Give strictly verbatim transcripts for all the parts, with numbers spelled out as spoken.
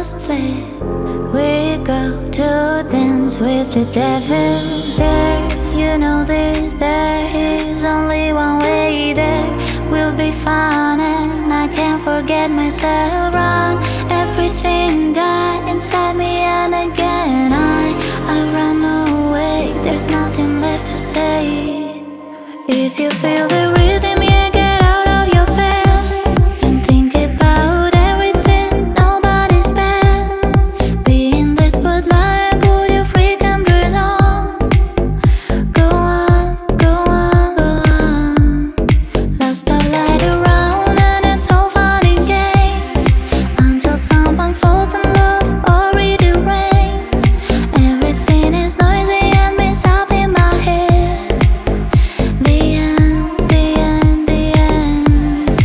must slip. We go to dance with the devil. There, you know this, there is only one way. There will be fun and I can't forget myself. Run, everything die inside me, and again I, I run away. There's nothing left to say. If you feel the rhythm, yeah, get out of your bed and think about everything. Nobody's bad. Be in the spotlight, put your freaking dress on. Go on, go on, go on. Lost the light around and it's all fun and games until someone falls in love or it rains. Everything is noisy and mess up in my head. The end, the end, the end.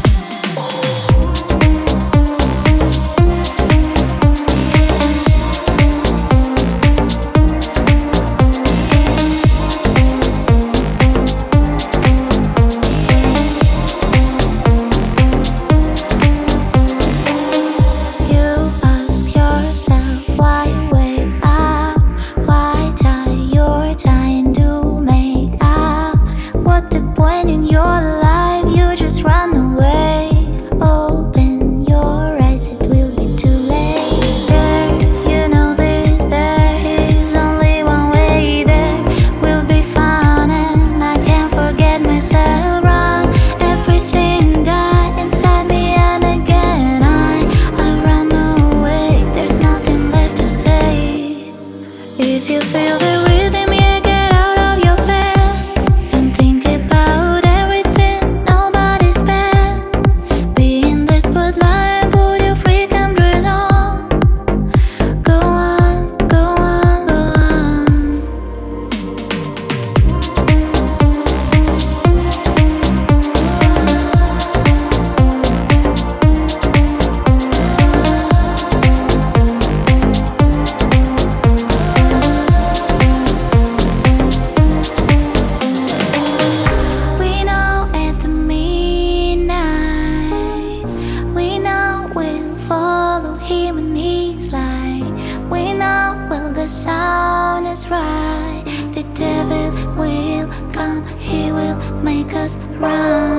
You ask yourself why you wake up, why tie your tie and do make up. What's the point in your life? You just run away. Open your eyes, it will be too late. There, you know this, there is only one way. There will be fun and I can't forget myself. Run, everything die inside me, and again I, I run away. There's nothing left to say. If you feel the rhythm, yeah, get out of your bed and think about everything. Nobody's bad. Be in the spotlight, put your freaking dress on. Go on, go on, go on. We know at the midnight, we know we'll follow him in his light. We know well the sound is right. The devil will come, he will make us run.